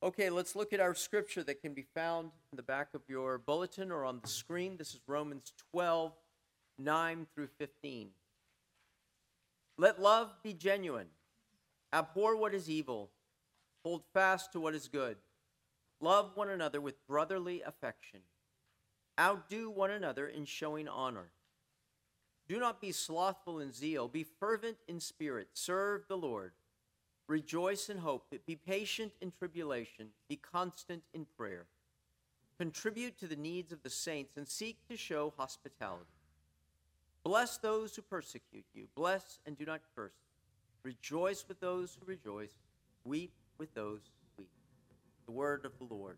Okay, let's look at our scripture that can be found in the back of your bulletin or on the screen. This is Romans 12, 9 through 15. Let love be genuine. Abhor what is evil. Hold fast to what is good. Love one another with brotherly affection. Outdo one another in showing honor. Do not be slothful in zeal. Be fervent in spirit. Serve the Lord. Rejoice in hope. Be patient in tribulation. Be constant in prayer. Contribute to the needs of the saints and seek to show hospitality. Bless those who persecute you. Bless and do not curse. Rejoice with those who rejoice. Weep with those who weep. The word of the Lord.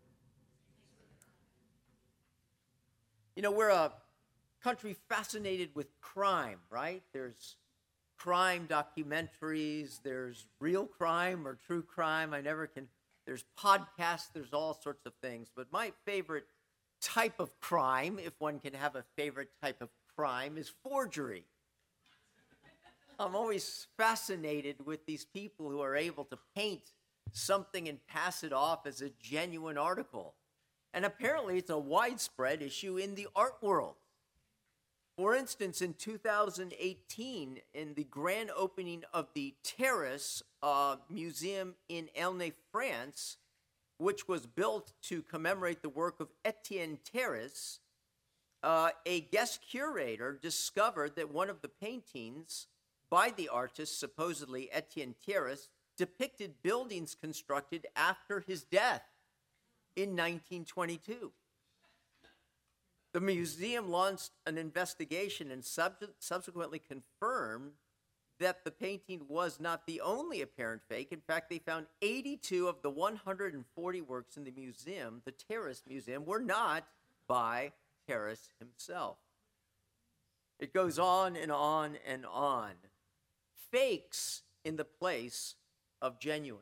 You know, we're a country fascinated with crime, right? There's crime documentaries, there's real crime or true crime. There's podcasts, there's all sorts of things. But my favorite type of crime, if one can have a favorite type of crime, is forgery. I'm always fascinated with these people who are able to paint something and pass it off as a genuine article. And apparently it's a widespread issue in the art world. For instance, in 2018, in the grand opening of the Terrace Museum in Aulnay, France, which was built to commemorate the work of Etienne Terrace, a guest curator discovered that one of the paintings by the artist, supposedly Etienne Terrace, depicted buildings constructed after his death in 1922. The museum launched an investigation and subsequently confirmed that the painting was not the only apparent fake. In fact, they found 82 of the 140 works in the museum, the Terrace Museum, were not by Terrace himself. It goes on and on and on. Fakes in the place of genuineness.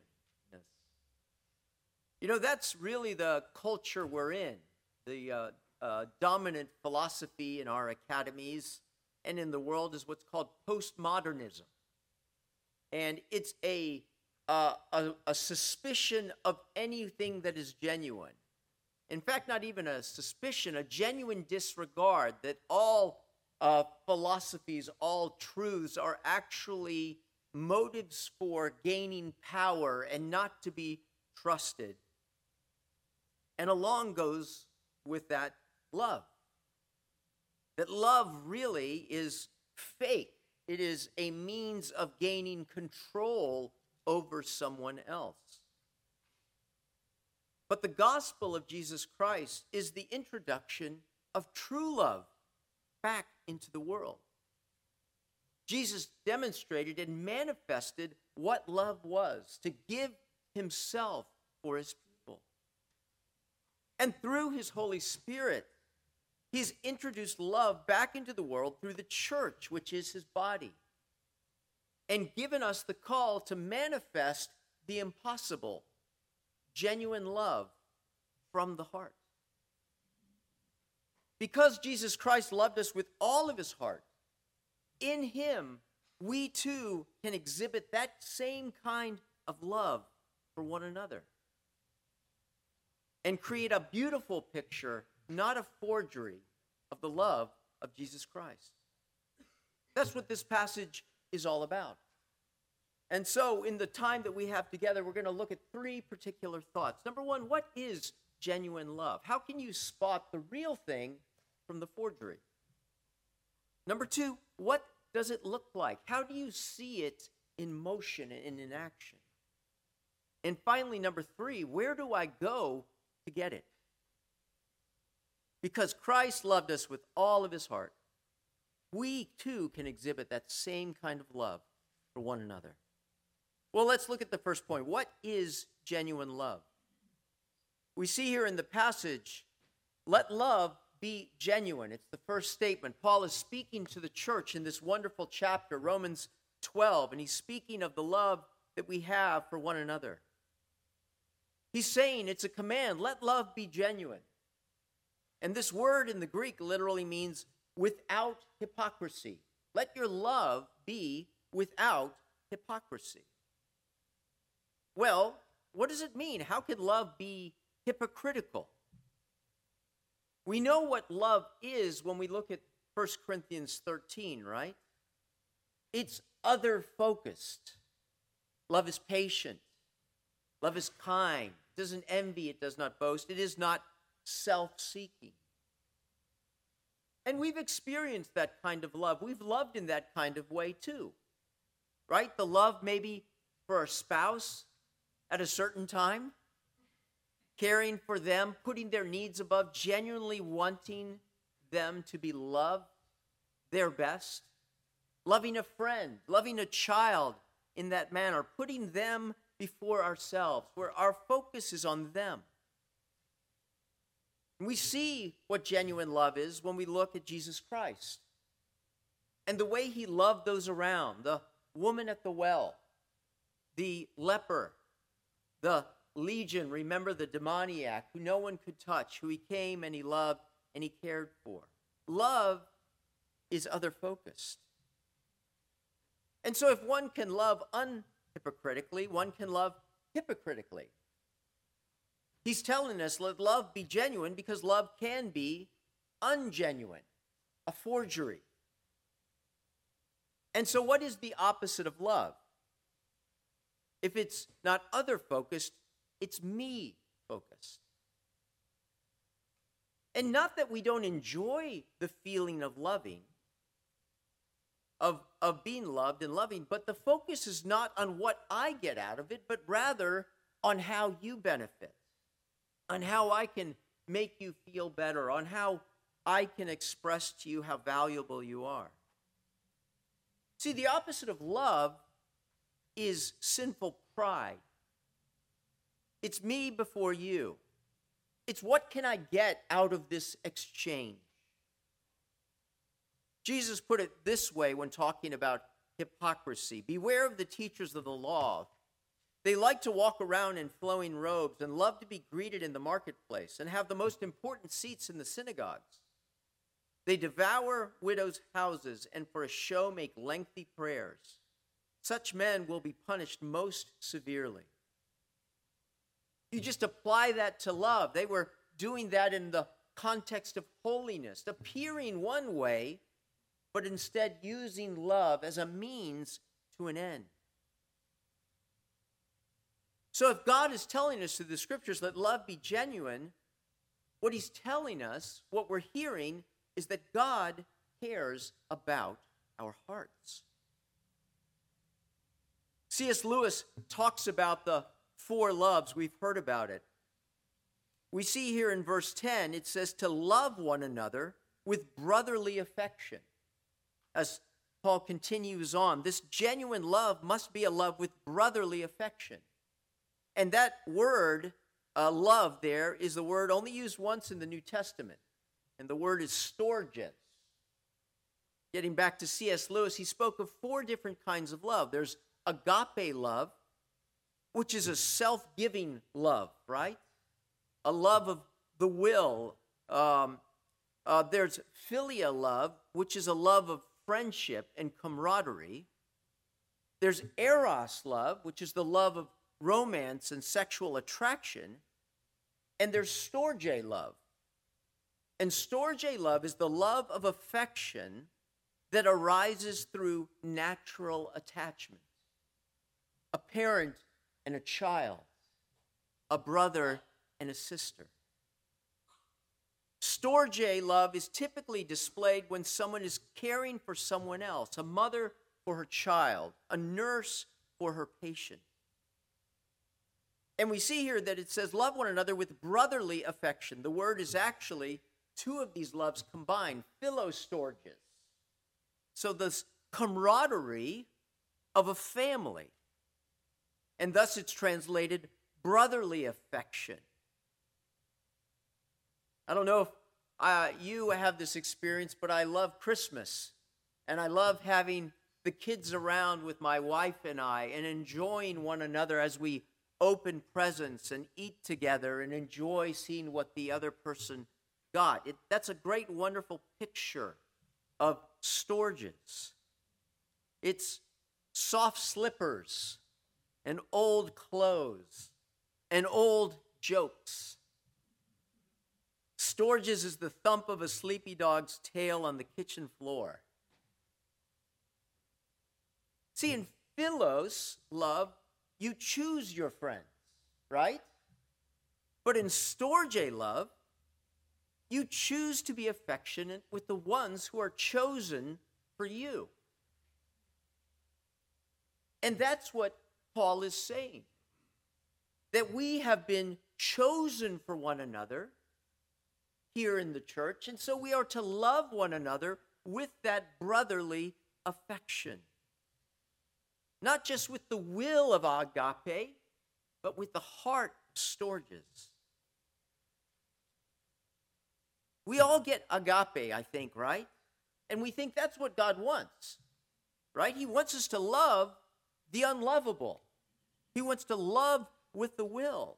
You know, that's really the culture we're in. The dominant philosophy in our academies and in the world is what's called postmodernism. And it's a suspicion of anything that is genuine. In fact, not even a suspicion, a genuine disregard that all philosophies, all truths are actually motives for gaining power and not to be trusted. And along goes with that love. That love really is fake. It is a means of gaining control over someone else. But the gospel of Jesus Christ is the introduction of true love back into the world. Jesus demonstrated and manifested what love was, to give himself for his people. And through his Holy Spirit, he's introduced love back into the world through the church, which is his body, and given us the call to manifest the impossible, genuine love from the heart. Because Jesus Christ loved us with all of his heart, in him we too can exhibit that same kind of love for one another and create a beautiful picture, not a forgery, of the love of Jesus Christ. That's what this passage is all about. And so in the time that we have together, we're going to look at three particular thoughts. Number one, what is genuine love? How can you spot the real thing from the forgery? Number two, what does it look like? How do you see it in motion and in action? And finally, number three, where do I go to get it? Because Christ loved us with all of his heart, we too can exhibit that same kind of love for one another. Well, let's look at the first point. What is genuine love? We see here in the passage, let love be genuine. It's the first statement. Paul is speaking to the church in this wonderful chapter, Romans 12, and he's speaking of the love that we have for one another. He's saying it's a command, let love be genuine. And this word in the Greek literally means without hypocrisy. Let your love be without hypocrisy. Well, what does it mean? How could love be hypocritical? We know what love is when we look at 1 Corinthians 13, right? It's other-focused. Love is patient. Love is kind. It doesn't envy. It does not boast. It is not self-seeking. And we've experienced that kind of love. We've loved in that kind of way too, right? The love maybe for our spouse at a certain time, caring for them, putting their needs above, genuinely wanting them to be loved their best, loving a friend, loving a child in that manner, putting them before ourselves, where our focus is on them. And we see what genuine love is when we look at Jesus Christ and the way he loved those around, the woman at the well, the leper, the legion, remember the demoniac who no one could touch, who he came and he loved and he cared for. Love is other-focused. And so if one can love unhypocritically, one can love hypocritically. He's telling us, let love be genuine, because love can be ungenuine, a forgery. And so what is the opposite of love? If it's not other-focused, it's me-focused. And not that we don't enjoy the feeling of loving, of being loved and loving, but the focus is not on what I get out of it, but rather on how you benefit, on how I can make you feel better, on how I can express to you how valuable you are. See, the opposite of love is sinful pride. It's me before you. It's what can I get out of this exchange? Jesus put it this way when talking about hypocrisy. Beware of the teachers of the law. They like to walk around in flowing robes and love to be greeted in the marketplace and have the most important seats in the synagogues. They devour widows' houses and for a show make lengthy prayers. Such men will be punished most severely. You just apply that to love. They were doing that in the context of holiness, appearing one way, but instead using love as a means to an end. So if God is telling us through the scriptures, let love be genuine, what he's telling us, what we're hearing, is that God cares about our hearts. C.S. Lewis talks about the four loves. We've heard about it. We see here in verse 10, it says to love one another with brotherly affection. As Paul continues on, this genuine love must be a love with brotherly affection. And that word, love there, is the word only used once in the New Testament. And the word is storges. Getting back to C.S. Lewis, he spoke of four different kinds of love. There's agape love, which is a self-giving love, right? A love of the will. There's philia love, which is a love of friendship and camaraderie. There's eros love, which is the love of romance and sexual attraction. And there's storge love. And storge love is the love of affection that arises through natural attachment. A parent and a child, a brother and a sister. Storge love is typically displayed when someone is caring for someone else, a mother for her child, a nurse for her patient. And we see here that it says, love one another with brotherly affection. The word is actually two of these loves combined, philostorges. So this camaraderie of a family. And thus it's translated brotherly affection. I don't know if you have this experience, but I love Christmas. And I love having the kids around with my wife and I and enjoying one another as we open presents and eat together and enjoy seeing what the other person got. That's a great, wonderful picture of storges. It's soft slippers and old clothes and old jokes. Storges is the thump of a sleepy dog's tail on the kitchen floor. See, in Philos love, you choose your friends, right? But in Storge love, you choose to be affectionate with the ones who are chosen for you. And that's what Paul is saying, that we have been chosen for one another here in the church, and so we are to love one another with that brotherly affection. Not just with the will of agape, but with the heart of Storges. We all get agape, I think, right? And we think that's what God wants, right? He wants us to love the unlovable. He wants to love with the will.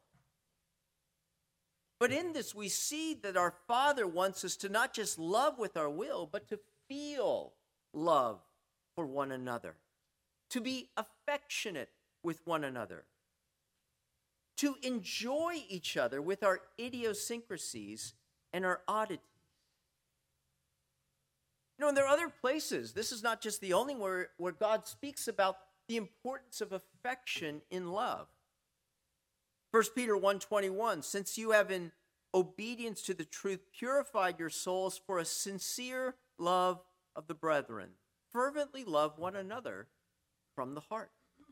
But in this, we see that our Father wants us to not just love with our will, but to feel love for one another, to be affectionate with one another, to enjoy each other with our idiosyncrasies and our oddities. And there are other places. This is not just the only where God speaks about the importance of affection in love. 1 Peter 1:21, since you have in obedience to the truth purified your souls for a sincere love of the brethren, fervently love one another from the heart.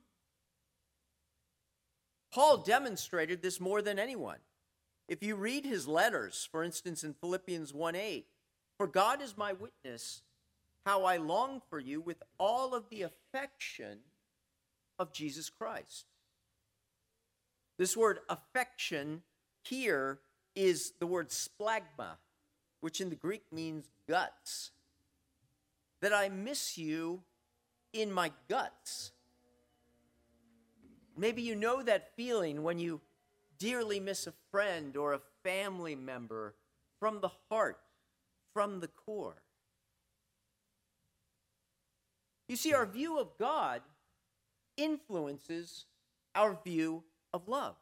Paul demonstrated this more than anyone. If you read his letters, for instance, in Philippians 1:8, for God is my witness, how I long for you with all of the affection of Jesus Christ. This word affection here is the word splagma, which in the Greek means guts. That I miss you in my guts. Maybe you know that feeling when you dearly miss a friend or a family member from the heart, from the core. You see, our view of God influences our view of love.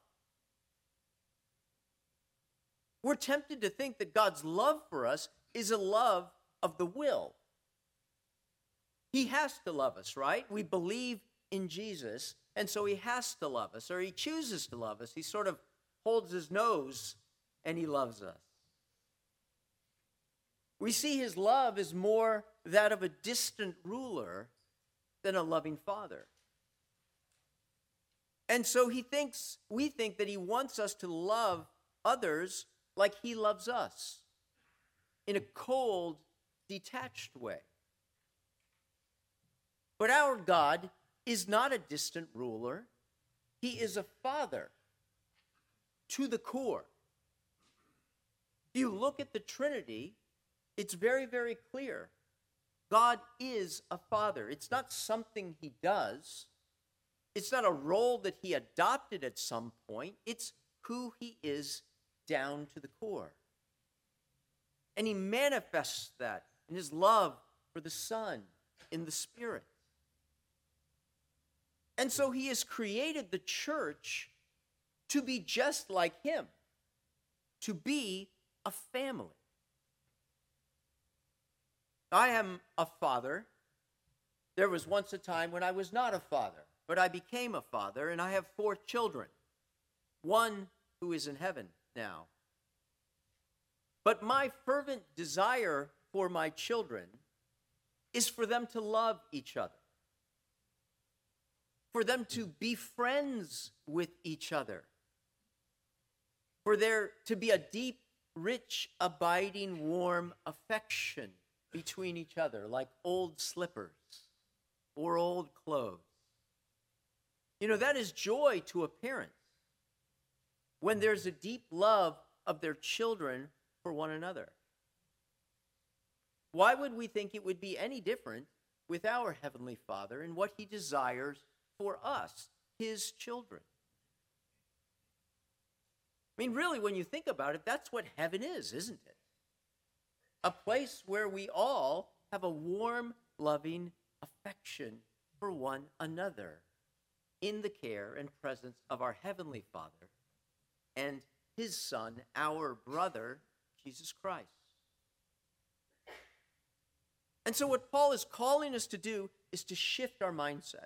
We're tempted to think that God's love for us is a love of the will. He has to love us, right? We believe in Jesus, and so he has to love us, or he chooses to love us. He sort of holds his nose and he loves us. We see his love as more that of a distant ruler than a loving father. And so we think that he wants us to love others like he loves us, in a cold, detached way. But our God is not a distant ruler. He is a father to the core. If you look at the Trinity, it's very, very clear. God is a father. It's not something he does. It's not a role that he adopted at some point. It's who he is down to the core. And he manifests that in his love for the Son, in the Spirit. And so he has created the church to be just like him, to be a family. I am a father. There was once a time when I was not a father, but I became a father, and I have 4 children, one who is in heaven now. But my fervent desire for my children is for them to love each other, for them to be friends with each other, for there to be a deep, rich, abiding, warm affection between each other, like old slippers or old clothes. That is joy to a parent when there's a deep love of their children for one another. Why would we think it would be any different with our Heavenly Father and what he desires for us, his children? Really, when you think about it, that's what heaven is, isn't it? A place where we all have a warm, loving affection for one another in the care and presence of our Heavenly Father and his Son, our brother, Jesus Christ. And so what Paul is calling us to do is to shift our mindset.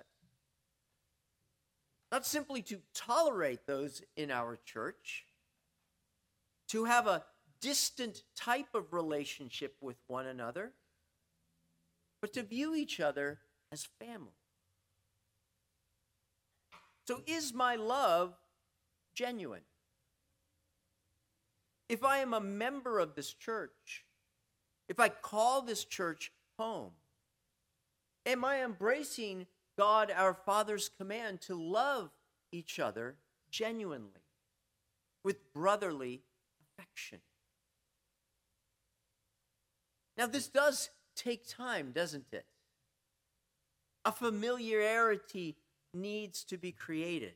Not simply to tolerate those in our church, to have a distant type of relationship with one another, but to view each other as family. So is my love genuine? If I am a member of this church, if I call this church home, am I embracing God our Father's command to love each other genuinely, with brotherly affection? Now, this does take time, doesn't it? A familiarity needs to be created.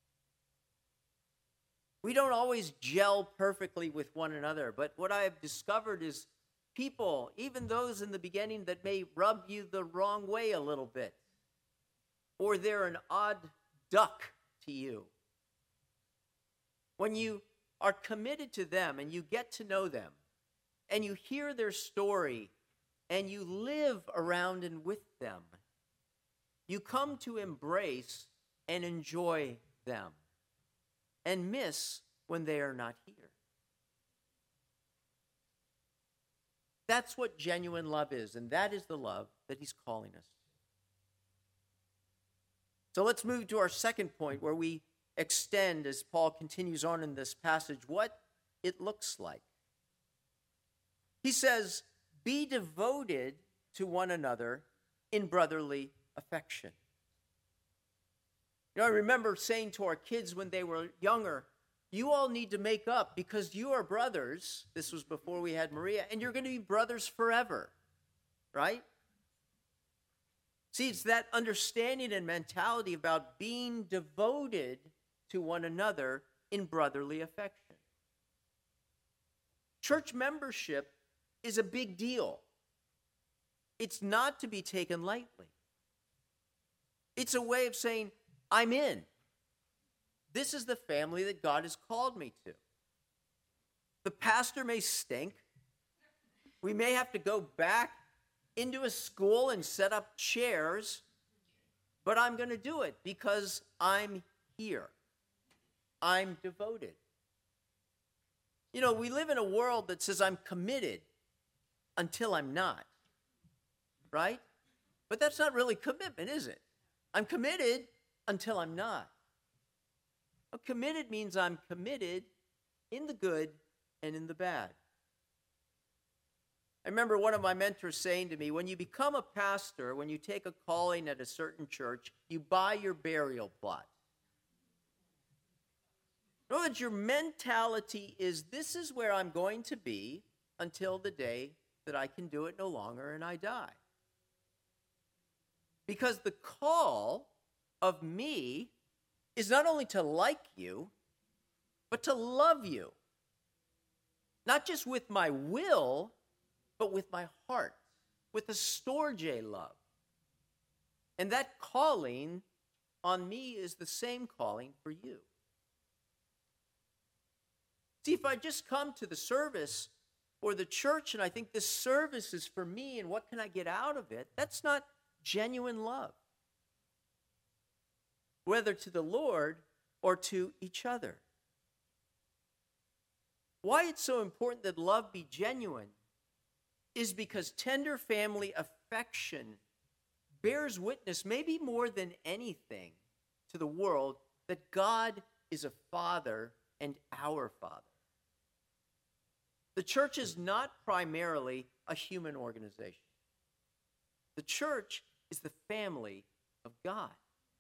We don't always gel perfectly with one another, but what I have discovered is people, even those in the beginning that may rub you the wrong way a little bit, or they're an odd duck to you. When you are committed to them and you get to know them and you hear their story and you live around and with them, you come to embrace and enjoy them and miss when they are not here. That's what genuine love is, and that is the love that he's calling us. So let's move to our second point, where we extend, as Paul continues on in this passage, what it looks like. He says, be devoted to one another in brotherly affection. You know, I remember saying to our kids when they were younger, you all need to make up because you are brothers. This was before we had Maria, and you're going to be brothers forever, right? See, it's that understanding and mentality about being devoted to one another in brotherly affection. Church membership is a big deal. It's not to be taken lightly. It's a way of saying, I'm in. This is the family that God has called me to. The pastor may stink. We may have to go back into a school and set up chairs, but I'm going to do it because I'm here. I'm devoted. You know, we live in a world that says I'm committed until I'm not, right? But that's not really commitment, is it? I'm committed until I'm not. Well, committed means I'm committed in the good and in the bad. I remember one of my mentors saying to me, when you become a pastor, when you take a calling at a certain church, you buy your burial plot. Know that your mentality is, this is where I'm going to be until the day that I can do it no longer and I die. Because the call of me is not only to like you, but to love you. Not just with my will, but with my heart, with a storge love. And that calling on me is the same calling for you. See, if I just come to the service or the church and I think this service is for me and what can I get out of it, that's not genuine love, whether to the Lord or to each other. Why it's so important that love be genuine is because tender family affection bears witness, maybe more than anything, to the world that God is a Father and our Father. The church is not primarily a human organization. The church is the family of God.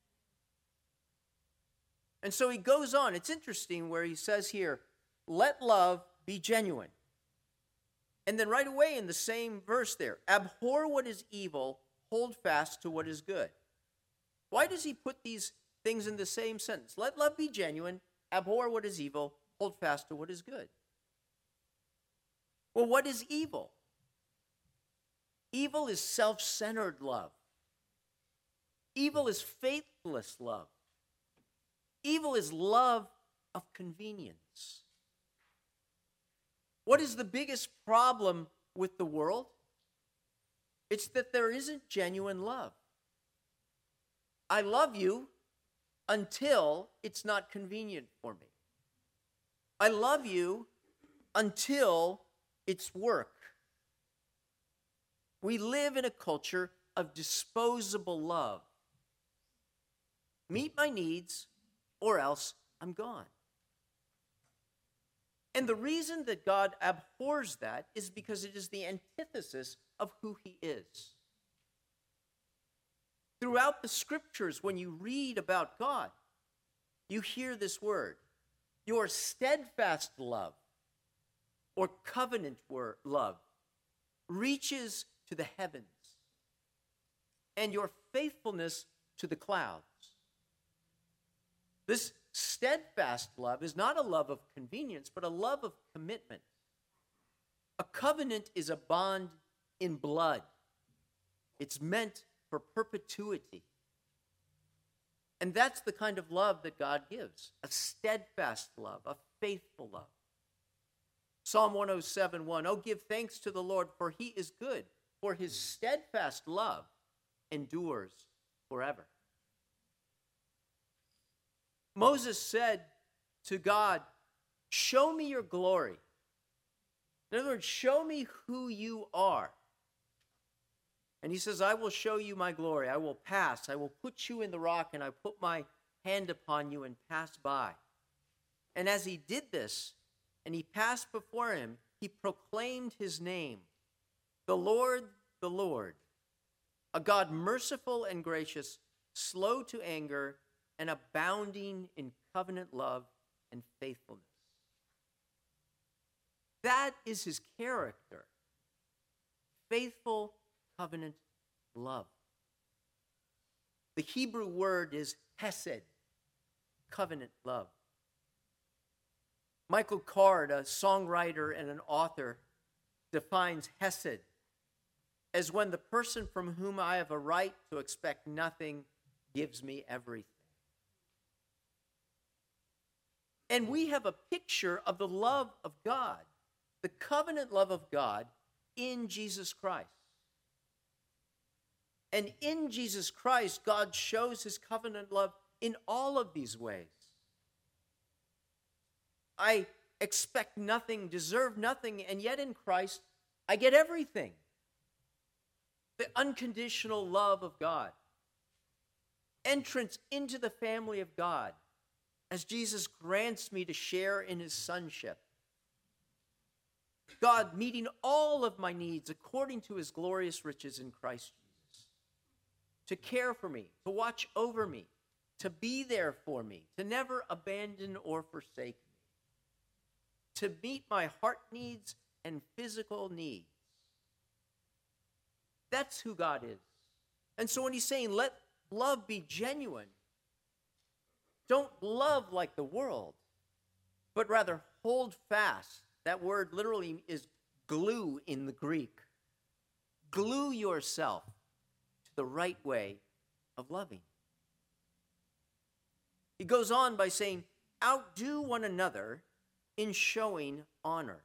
And so he goes on. It's interesting where he says here, let love be genuine. And then right away in the same verse there, abhor what is evil, hold fast to what is good. Why does he put these things in the same sentence? Let love be genuine, abhor what is evil, hold fast to what is good. Well, what is evil? Evil is self-centered love. Evil is faithless love. Evil is love of convenience. What is the biggest problem with the world? It's that there isn't genuine love. I love you until it's not convenient for me. I love you until it's work. We live in a culture of disposable love. Meet my needs, or else I'm gone. And the reason that God abhors that is because it is the antithesis of who he is. Throughout the scriptures, when you read about God, you hear this word, your steadfast love or covenant love reaches to the heavens, and your faithfulness to the clouds. This steadfast love is not a love of convenience, but a love of commitment. A covenant is a bond in blood. It's meant for perpetuity. And that's the kind of love that God gives, a steadfast love, a faithful love. Psalm 107:1, oh, give thanks to the Lord, for he is good, for his steadfast love endures forever. Moses said to God, show me your glory. In other words, show me who you are. And he says, I will show you my glory. I will pass. I will put you in the rock, and I put my hand upon you and pass by. And as he did this, and he passed before him, he proclaimed his name, the Lord, a God merciful and gracious, slow to anger, and abounding in covenant love and faithfulness. That is his character. Faithful covenant love. The Hebrew word is hesed, covenant love. Michael Card, a songwriter and an author, defines hesed as when the person from whom I have a right to expect nothing gives me everything. And we have a picture of the love of God, the covenant love of God in Jesus Christ. And in Jesus Christ, God shows his covenant love in all of these ways. I expect nothing, deserve nothing, and yet in Christ, I get everything. The unconditional love of God. Entrance into the family of God as Jesus grants me to share in his sonship. God meeting all of my needs according to his glorious riches in Christ Jesus. To care for me, to watch over me, to be there for me, to never abandon or forsake me. To meet my heart needs and physical needs. That's who God is. And so when he's saying, let love be genuine, don't love like the world, but rather hold fast. That word literally is glue in the Greek. Glue yourself to the right way of loving. He goes on by saying, outdo one another in showing honor.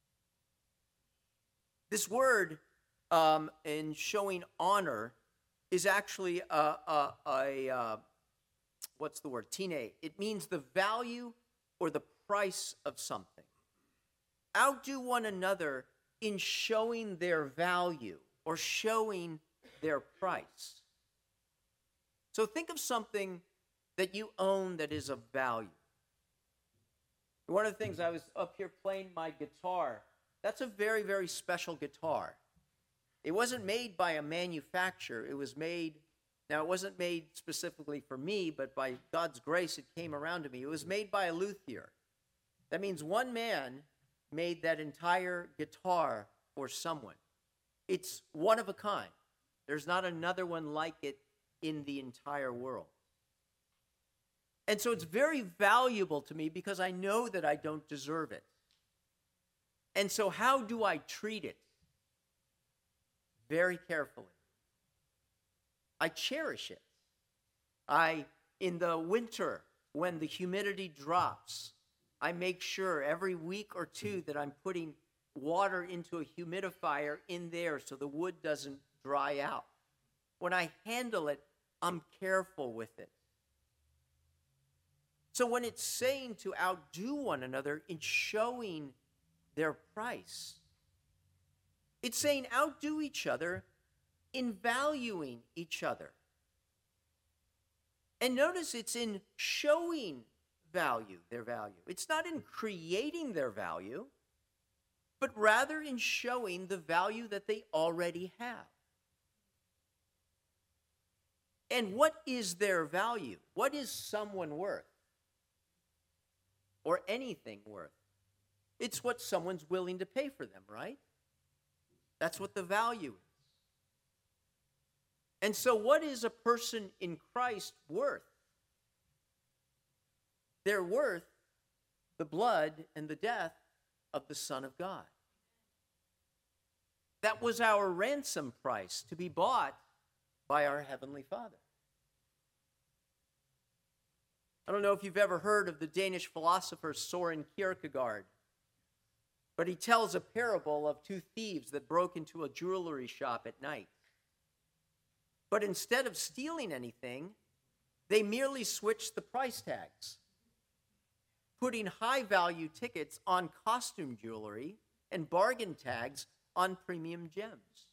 This word in showing honor is actually what's the word? Tine. It means the value or the price of something. Outdo one another in showing their value or showing their price. So think of something that you own that is of value. One of the things, I was up here playing my guitar. That's a very, very special guitar. It wasn't made by a manufacturer. It was made, now it wasn't made specifically for me, but by God's grace it came around to me. It was made by a luthier. That means one man made that entire guitar for someone. It's one of a kind. There's not another one like it in the entire world. And so it's very valuable to me because I know that I don't deserve it. And so how do I treat it? Very carefully. I cherish it. In the winter, when the humidity drops, I make sure every week or two that I'm putting water into a humidifier in there so the wood doesn't dry out. When I handle it, I'm careful with it. So when it's saying to outdo one another in showing their price, it's saying outdo each other in valuing each other. And notice it's in showing their value. It's not in creating their value, but rather in showing the value that they already have. And what is their value? What is someone worth? Or anything worth? It's what someone's willing to pay for them, right? That's what the value is. And so what is a person in Christ worth? They're worth the blood and the death of the Son of God. That was our ransom price to be bought by our Heavenly Father. I don't know if you've ever heard of the Danish philosopher Søren Kierkegaard, but he tells a parable of two thieves that broke into a jewelry shop at night. But instead of stealing anything, they merely switched the price tags, putting high-value tickets on costume jewelry and bargain tags on premium gems.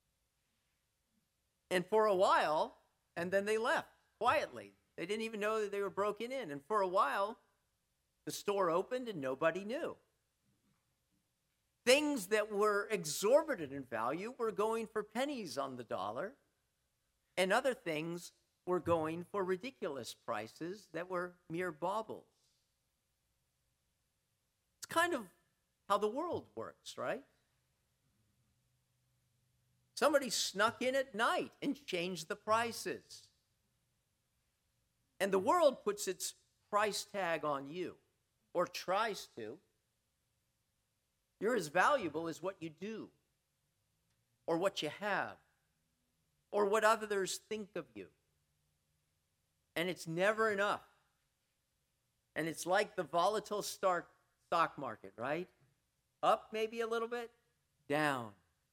And for a while, and then they left quietly. They didn't even know that they were broken in. And for a while, the store opened and nobody knew. Things that were exorbitant in value were going for pennies on the dollar, and other things were going for ridiculous prices that were mere baubles. It's kind of how the world works, right? Somebody snuck in at night and changed the prices. And the world puts its price tag on you, or tries to. You're as valuable as what you do, or what you have, or what others think of you. And it's never enough. And it's like the volatile stock market, right? Up maybe a little bit, down.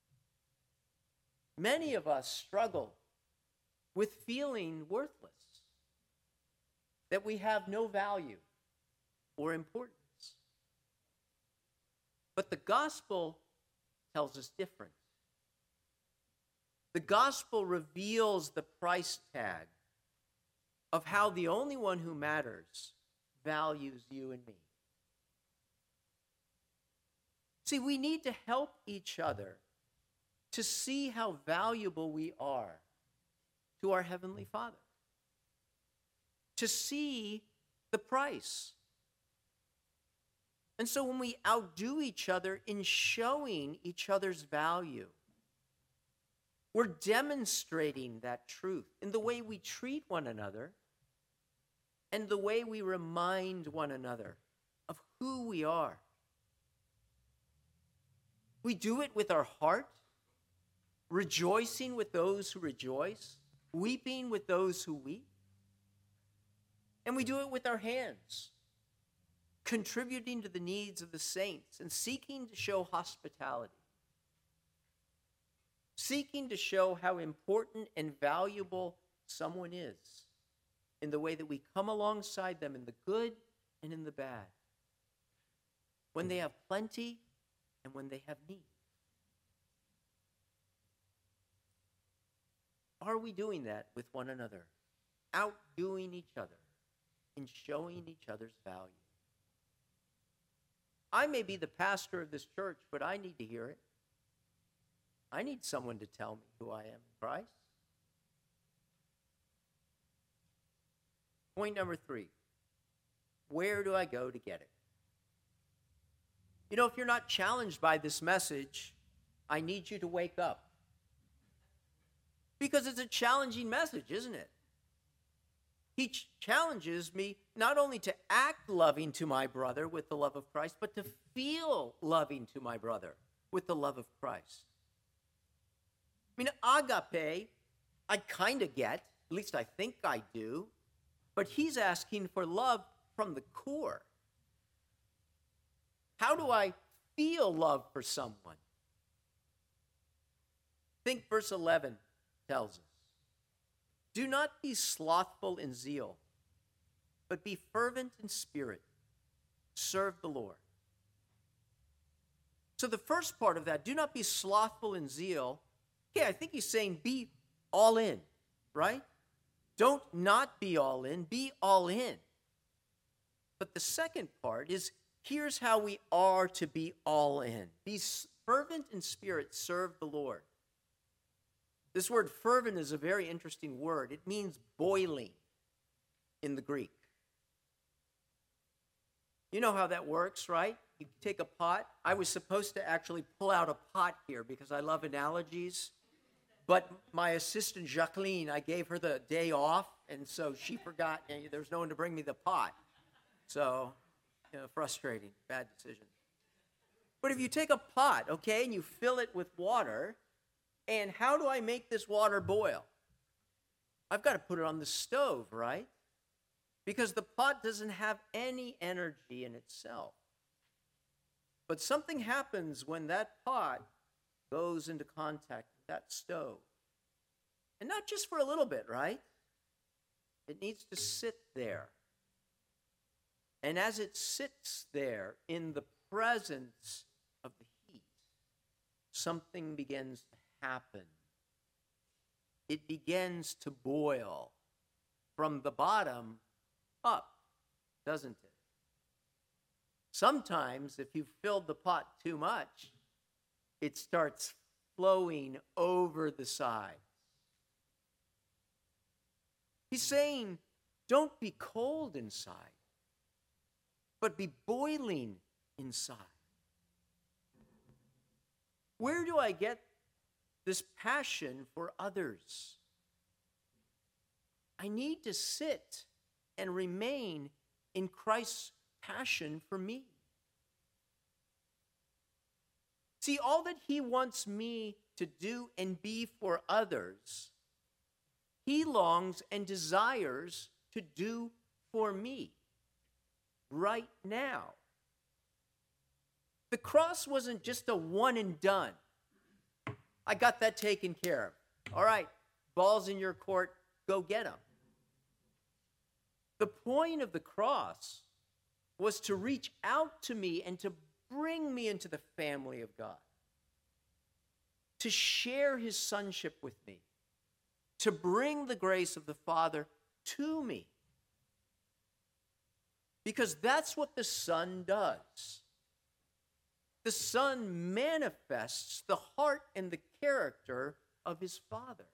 Many of us struggle with feeling worthless, that we have no value or importance. But the gospel tells us different. The gospel reveals the price tag of how the only one who matters values you and me. See, we need to help each other to see how valuable we are to our Heavenly Father, to see the price. And so when we outdo each other in showing each other's value, we're demonstrating that truth in the way we treat one another and the way we remind one another of who we are. We do it with our heart, rejoicing with those who rejoice, weeping with those who weep. And we do it with our hands, contributing to the needs of the saints and seeking to show hospitality, seeking to show how important and valuable someone is in the way that we come alongside them in the good and in the bad, when they have plenty and when they have need. Are we doing that with one another, outdoing each other in showing each other's value? I may be the pastor of this church, but I need to hear it. I need someone to tell me who I am in Christ. Point number 3. Where do I go to get it? You know, if you're not challenged by this message, I need you to wake up. Because it's a challenging message, isn't it? He challenges me not only to act loving to my brother with the love of Christ, but to feel loving to my brother with the love of Christ. I mean, agape, I kind of get, at least I think I do, but he's asking for love from the core. How do I feel love for someone. Think verse 11 tells us. Do not be slothful in zeal, but be fervent in spirit. Serve the Lord. So the first part of that, do not be slothful in zeal. Okay, I think he's saying be all in, right? Don't not be all in, be all in. But the second part is, here's how we are to be all in. Be fervent in spirit, serve the Lord. This word fervent is a very interesting word. It means boiling in the Greek. You know how that works, right? You take a pot. I was supposed to actually pull out a pot here because I love analogies. But my assistant, Jacqueline, I gave her the day off, and so she forgot, and there was no one to bring me the pot. So, frustrating, bad decision. But if you take a pot, okay, and you fill it with water, and how do I make this water boil? I've got to put it on the stove, right? Because the pot doesn't have any energy in itself. But something happens when that pot goes into contact with that stove. And not just for a little bit, right? It needs to sit there. And as it sits there in the presence of the heat, something begins to happen. It begins to boil from the bottom up, doesn't it? Sometimes, if you've filled the pot too much, it starts flowing over the sides. He's saying, don't be cold inside, but be boiling inside. Where do I get this passion for others? I need to sit and remain in Christ's passion for me. See, all that he wants me to do and be for others, he longs and desires to do for me right now. The cross wasn't just a one and done. I got that taken care of. All right, ball's in your court, go get them. The point of the cross was to reach out to me and to bring me into the family of God, to share his sonship with me, to bring the grace of the Father to me. Because that's what the Son does. The Son manifests the heart and the character of his Father.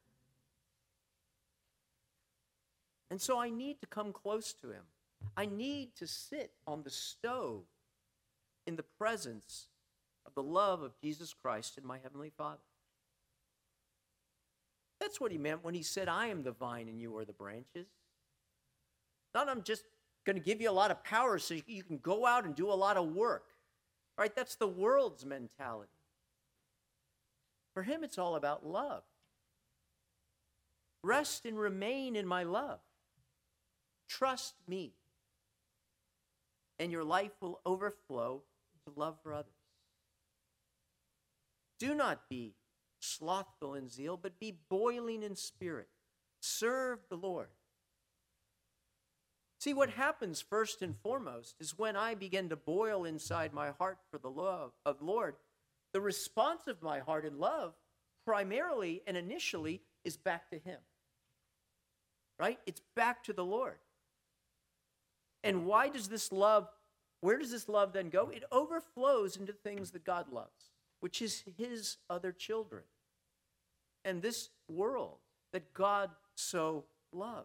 And so I need to come close to him. I need to sit on the stove in the presence of the love of Jesus Christ and my Heavenly Father. That's what he meant when he said, I am the vine and you are the branches. Not I'm just going to give you a lot of power so you can go out and do a lot of work. All right, that's the world's mentality. For him, it's all about love. Rest and remain in my love. Trust me. And your life will overflow to love for others. Do not be slothful in zeal, but be boiling in spirit. Serve the Lord. See, what happens first and foremost is when I begin to boil inside my heart for the love of the Lord, the response of my heart in love primarily and initially is back to him. Right? It's back to the Lord. And why does this love, where does this love then go? It overflows into things that God loves, which is his other children and this world that God so loves.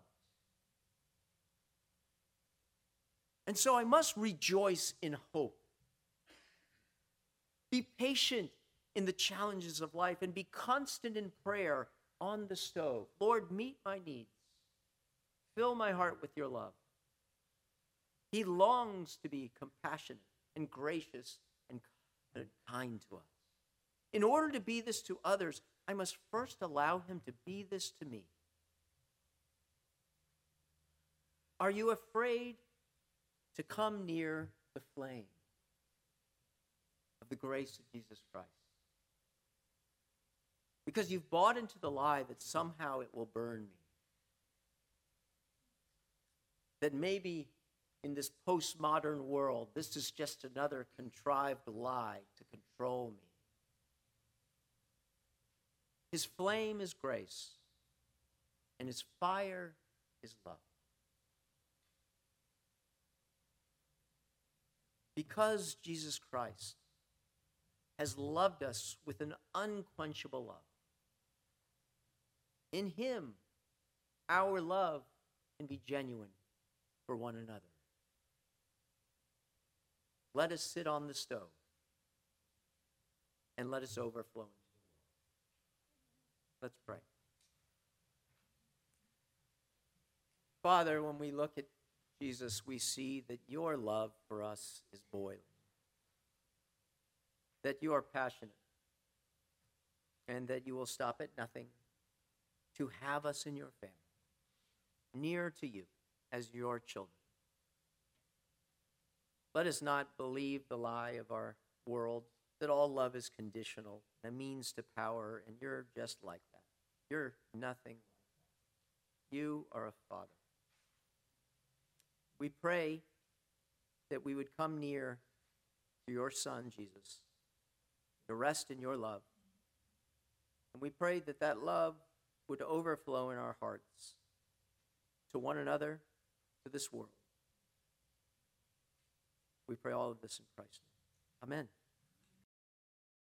And so I must rejoice in hope. Be patient in the challenges of life and be constant in prayer on the stove. Lord, meet my needs. Fill my heart with your love. He longs to be compassionate and gracious and kind to us. In order to be this to others, I must first allow him to be this to me. Are you afraid to come near the flame of the grace of Jesus Christ. Because you've bought into the lie that somehow it will burn me. That maybe in this postmodern world, this is just another contrived lie to control me. His flame is grace, and his fire is love. Because Jesus Christ has loved us with an unquenchable love, in him, our love can be genuine for one another. Let us sit on the stove and let us overflow into the world. Let's pray. Father, when we look at Jesus, we see that your love for us is boiling, that you are passionate, and that you will stop at nothing to have us in your family, near to you as your children. Let us not believe the lie of our world that all love is conditional, a means to power, and you're just like that. You're nothing like that. You are a father. We pray that we would come near to your Son, Jesus, to rest in your love. And we pray that that love would overflow in our hearts to one another, to this world. We pray all of this in Christ's name. Amen.